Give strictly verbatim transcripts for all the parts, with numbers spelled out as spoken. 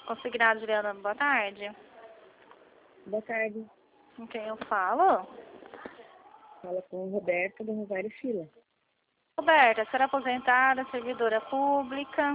Consignado, Juliana, boa tarde. Boa tarde. Com quem eu falo? Fala com o Roberto do Rosário Fila. Roberta, será aposentada, servidora pública?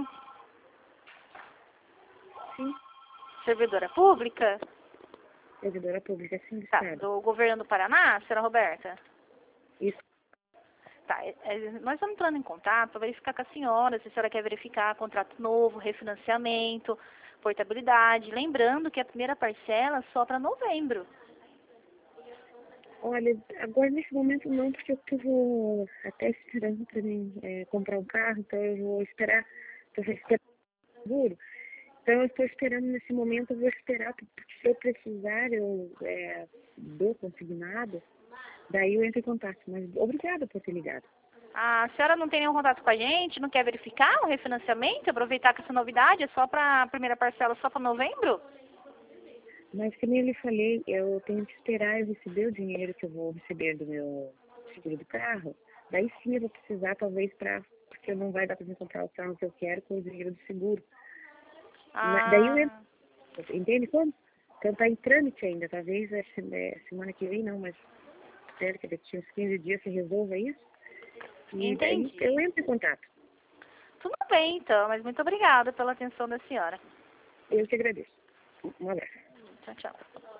Sim, Servidora pública? servidora pública, sim, do Tá, Estado. do governo do Paraná, senhora Roberta? Isso. Tá, é, é, nós estamos entrando em contato para verificar com a senhora, se a senhora quer verificar contrato novo, refinanciamento, portabilidade. Lembrando que a primeira parcela é só para novembro. Olha, agora nesse momento não, porque eu estou até esperando para mim é, comprar um carro, então eu vou esperar, estou esperando o seguro. Então eu estou esperando nesse momento, eu vou esperar, porque se eu precisar, eu é, dou consignado, daí eu entro em contato. Mas obrigada por ter ligado. A senhora não tem nenhum contato com a gente? Não quer verificar o refinanciamento? Aproveitar que essa novidade é só para a primeira parcela, só para novembro? Mas que nem eu lhe falei, eu tenho que esperar eu receber o dinheiro que eu vou receber do meu seguro do carro. Daí sim eu vou precisar, talvez, para porque não vai dar para me comprar o carro que eu quero com o dinheiro do seguro. Na- Daí eu entro, Ah, entende como? Então tá em trâmite ainda, talvez a se- é, semana que vem não, mas espero que daqui uns quinze dias se resolva isso. E daí entendi. eu entro em contato. Tudo bem, então, mas muito obrigada pela atenção da senhora. Eu te agradeço. Um abraço. Tchau, tchau.